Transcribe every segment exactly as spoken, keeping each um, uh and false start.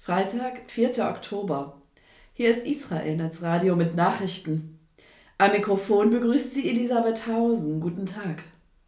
Freitag, vierter Oktober. Hier ist Israel Netzradio mit Nachrichten. Am Mikrofon begrüßt sie Elisabeth Hausen. Guten Tag.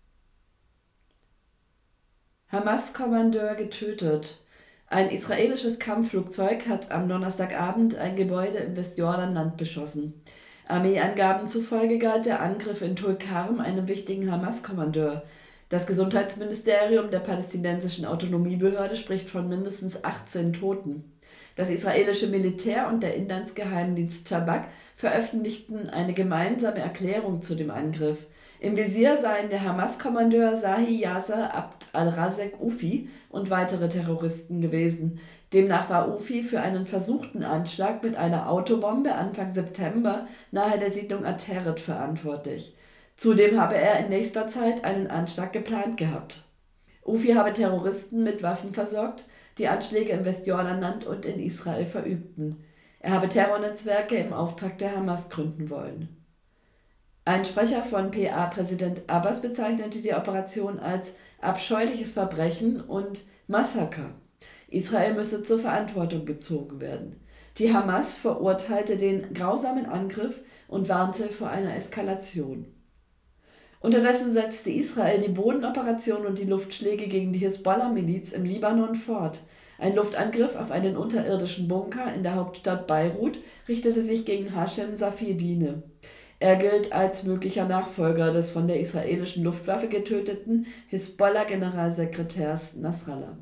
Hamas-Kommandeur getötet. Ein israelisches Kampfflugzeug hat am Donnerstagabend ein Gebäude im Westjordanland beschossen. Armeeangaben zufolge galt der Angriff in Tulkarm einem wichtigen Hamas-Kommandeur. Das Gesundheitsministerium der palästinensischen Autonomiebehörde spricht von mindestens achtzehn Toten. Das israelische Militär und der Inlandsgeheimdienst Shabak veröffentlichten eine gemeinsame Erklärung zu dem Angriff. Im Visier seien der Hamas-Kommandeur Zahi Yasser Abd al-Razek Ufi und weitere Terroristen gewesen. Demnach war Ufi für einen versuchten Anschlag mit einer Autobombe Anfang September nahe der Siedlung Ateret verantwortlich. Zudem habe er in nächster Zeit einen Anschlag geplant gehabt. Ufi habe Terroristen mit Waffen versorgt, die Anschläge im Westjordanland und in Israel verübten. Er habe Terrornetzwerke im Auftrag der Hamas gründen wollen. Ein Sprecher von P A-Präsident Abbas bezeichnete die Operation als abscheuliches Verbrechen und Massaker. Israel müsse zur Verantwortung gezogen werden. Die Hamas verurteilte den grausamen Angriff und warnte vor einer Eskalation. Unterdessen setzte Israel die Bodenoperation und die Luftschläge gegen die Hisbollah-Miliz im Libanon fort. Ein Luftangriff auf einen unterirdischen Bunker in der Hauptstadt Beirut richtete sich gegen Hashem Safieddine. Er gilt als möglicher Nachfolger des von der israelischen Luftwaffe getöteten Hisbollah-Generalsekretärs Nasrallah.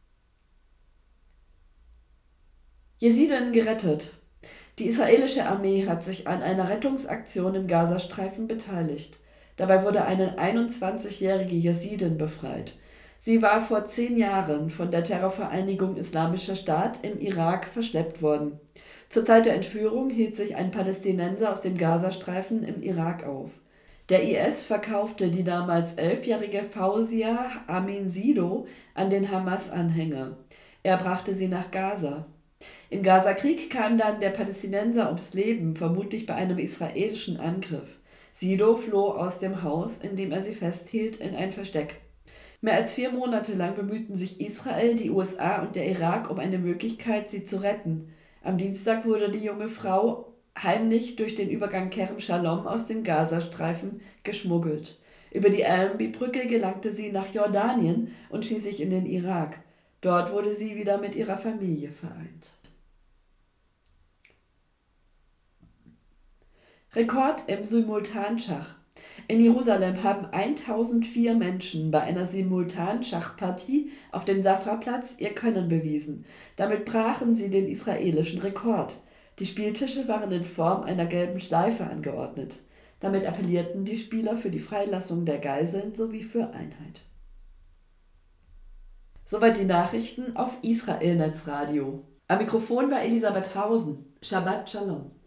Jesiden gerettet. Die israelische Armee hat sich an einer Rettungsaktion im Gazastreifen beteiligt. Dabei wurde eine einundzwanzigjährige Jesidin befreit. Sie war vor zehn Jahren von der Terrorvereinigung Islamischer Staat im Irak verschleppt worden. Zur Zeit der Entführung hielt sich ein Palästinenser aus dem Gazastreifen im Irak auf. Der I S verkaufte die damals elfjährige Fawzia Amin Sido an den Hamas-Anhänger. Er brachte sie nach Gaza. Im Gazakrieg kam dann der Palästinenser ums Leben, vermutlich bei einem israelischen Angriff. Sido floh aus dem Haus, in dem er sie festhielt, in ein Versteck. Mehr als vier Monate lang bemühten sich Israel, die U S A und der Irak um eine Möglichkeit, sie zu retten. Am Dienstag wurde die junge Frau heimlich durch den Übergang Kerem Shalom aus dem Gazastreifen geschmuggelt. Über die Allenby-Brücke gelangte sie nach Jordanien und schließlich in den Irak. Dort wurde sie wieder mit ihrer Familie vereint. Rekord im Simultanschach. In Jerusalem haben eintausendvier Menschen bei einer Simultanschachpartie auf dem Safra-Platz ihr Können bewiesen. Damit brachen sie den israelischen Rekord. Die Spieltische waren in Form einer gelben Schleife angeordnet. Damit appellierten die Spieler für die Freilassung der Geiseln sowie für Einheit. Soweit die Nachrichten auf Israel Netzradio. Am Mikrofon war Elisabeth Hausen. Shabbat Shalom.